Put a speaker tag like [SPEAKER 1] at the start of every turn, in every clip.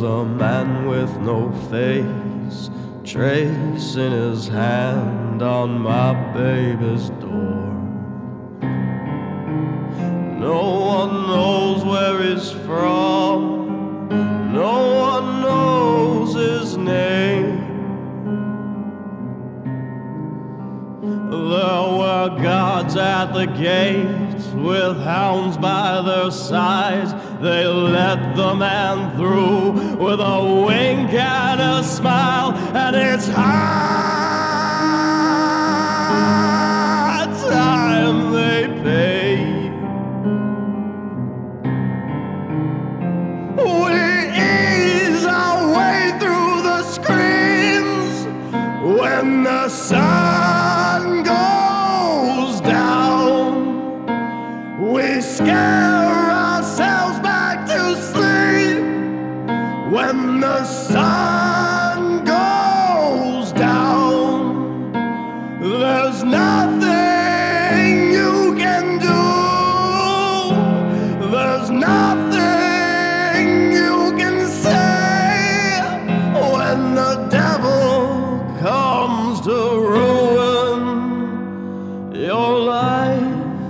[SPEAKER 1] was a man with no face, tracing his hand on my baby's door. No one knows where he's from, no one knows his name. There were guards at the gates with hounds by their sides. They let the man through with a wink and a smile, and it's high time they pay. We ease our way through the screens when the sun goes down. We scare ourselves back to sleep when the sun goes down. There's nothing you can do. There's nothing you can say when the devil comes to ruin your life.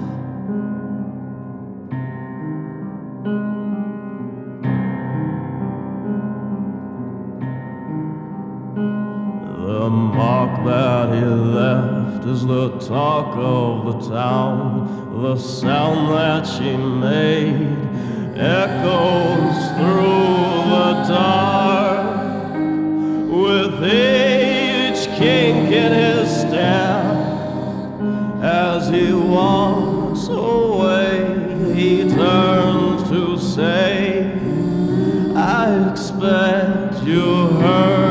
[SPEAKER 1] The mark that he left is the talk of the town. The sound that she made echoes through the dark. With each kink in his step, as he walks away, he turns to say, I expect you heard